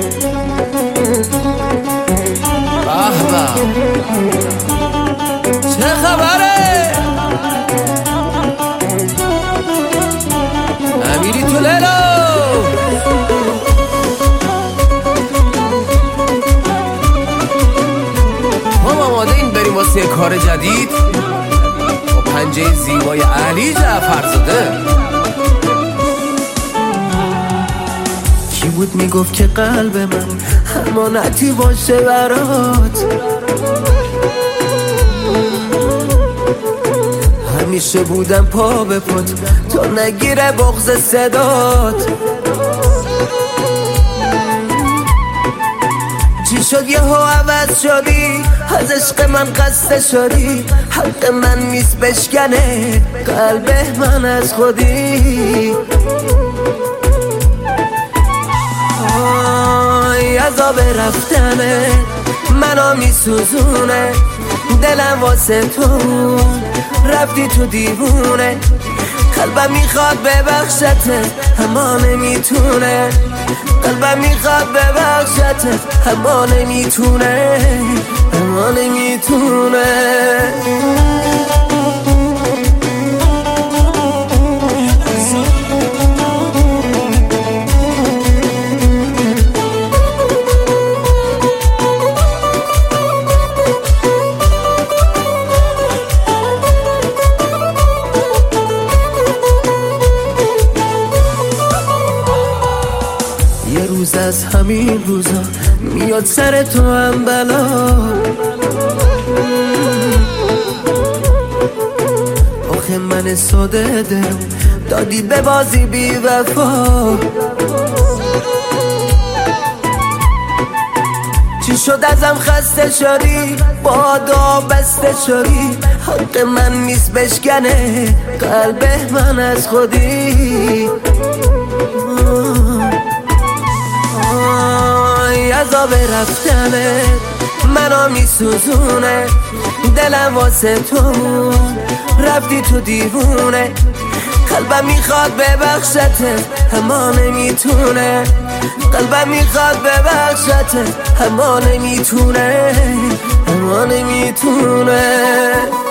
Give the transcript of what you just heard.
چه خبره؟ امیری تو لیلا ما آماده این بریم واسه کار جدید با پنجه زیبای علی جعفرزاده. کی بود میگفت که قلب من امانتی باشه برات؟ همیشه بودم پا به پات تا نگیره بغض صدات. چی شد یهو عوض شدی؟ از عشق من قصه شدی؟ حق من نیست بشکنه قلب من از خودی. عذاب رفتنه منو میسوزونه، دلم واسه تو رفتی تو دیوونه. قلبم میخواد ببخشته اما نمیتونه، قلبم میخواد ببخشته اما نمیتونه، اما نمیتونه. یه روز از همین روزا میاد سر تو هم بلا، آخه من ساده دلم دادی به بازی بی وفا. چی شد ازم خسته شدی؟ بادا بسته شدی؟ حق من نیست بشکنه قلب من از خودی. عذاب رفتنه منو میسوزونه، دلم واسه تو رفتی تو دیوونه. قلبم میخواد ببخشته اما نمیتونه، قلبم میخواد ببخشته اما نمیتونه، اما نمیتونه.